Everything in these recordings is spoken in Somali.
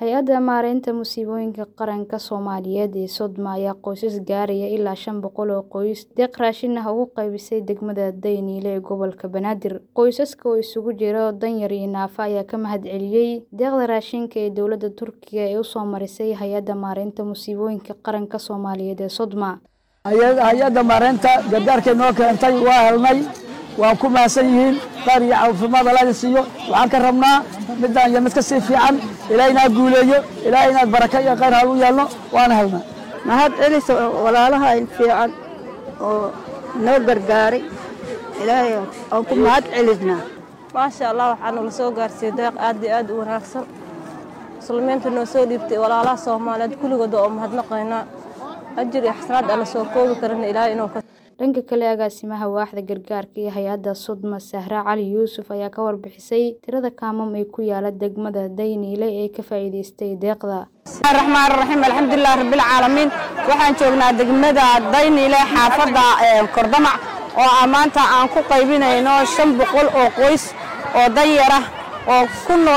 Hay'adda Maareynta Musiibooyinka Qaranka Soomaaliyeed ee Sodma ayaa qoysas gaaraya ilaa 500 oo qoys deeq raashin ah ugu qaybisay degmada Daynile ee gobolka Banaadir. Qoysaska oo isugu jira danyar iyo naafo ayaa ka mahadceliyay deeqda raashinka ee dowladda Turkiga ee u soo marisay Hay'adda Maareynta Musiibooyinka Qaranka Soomaaliyeed ee Sodma. Hay'adda maareynta gargaarka noo keentay waa helnay, waan ku mahadsan yihiin qaar iyo caafimaad la siiyo. Waxaan ka rabnaa midaan iyo mid ka sii fiican Ilaahayna guuleeyo, Ilaahayna baraka iyo khayr ha u yeelno, waana helnaa. mahad celiso walaalaha in fiican oo noo gargaaray Ilaahay oo ku mahad celisna. maasha Allah waxaan la soo gaarsiiyay deeq aad iyo aad u wanaagsan. Muslimiinta noo soo dhiibtay walaalaha Soomaaliyeed kulligood oo mahadnaqayna ajir iyo xasanaad alla soo koobi karna Ilaahay inuu ka dhanka kale agaasimaha waaxda gargaarka ee hay'adda Sodma Sahra Cali Yuusuf ayaa ka warbixisay tirada kaamam ee ku yaala degmada Daynile ee ka faa'iideystay deeqda. Bismillahir Rahmaanir Rahiim alxamdulillahi rabbil caalamiin waxaan joognaa degmada Daynile xaafadda Kordamac oo maanta aan ku qaybinayno 500 oo qoys oo danyar ah oo ku nool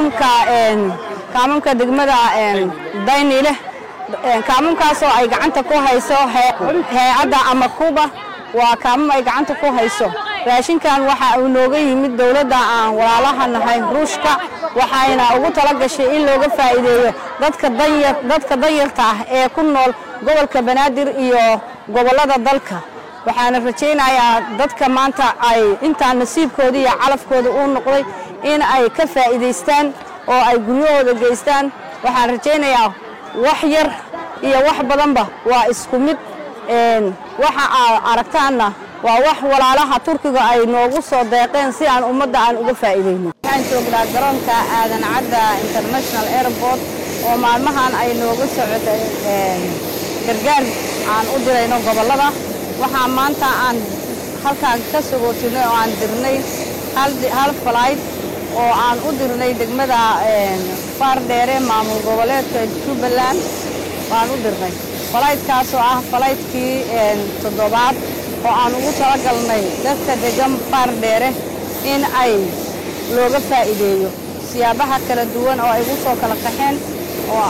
kaamamka degmada Daynile kaamamkaas oo ay gacanta ku hayso hay'adda ama Kuba waa kaamam ay gacanta ku hayso. raashinkan waxa uu nooga yimid dawladda aan walaalaha nahay Ruushka waxayna ugu tala gashay in looga faa'iideeyo dadka danyarta ah ee ku nool gobolka Banaadir iyo gobolada dalka. waxaan rajaynayaa dadka maanta ay inta nasiibkooda iyo calafkooda u noqday in ay ka faa'iideystaan oo ay guryahooda geystaan. waxaan rajaynayaa wax yar iyo wax badanba waa isku mid waxa aragtaana waa wax walaalaha Turkiga ay noogu soo deeqeen si aan ummadda aan uga faa'iideyno. waxaan joognaa garoonka Aadan Cadda International Airport oo maalmahan ay noogu socotay gargaar aan u dirayno gobolada. waxaa maanta aan halkaan ka sugootinay oo aan dirnay hal flight oo aan u dirnay degmada Faardheere maamul goboleedka Jubbaland waan u dirnay flightkaas oo ah flightkii toddobaad oo aan ugu talagalnay dadka degan Faardheere in ay looga faa'iideeyo siyaabaha kala duwan oo ay ugu soo kala qaxeen oo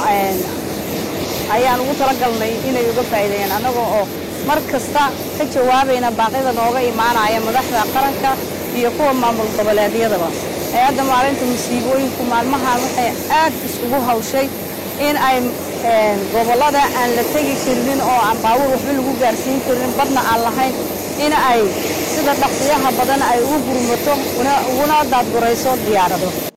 ayaan ugu talagalnay inay uga faa'iideeyaan anagoo oo markasta ka jawaabayna baaqida nooga imaanaya madaxda qaranka iyo kuwa maamul goboleedyadaba. hay'adda maareynta musiibooyinka maalmahan waxay aad isugu hawshay in ay gobolada aan la tagi karin oo aan baabuur waxba lagu gaarsiin karin badna aan lahayn in ay sida dhaqsiyaha badan ay ugu gurmato una daadgurayso diyaarado.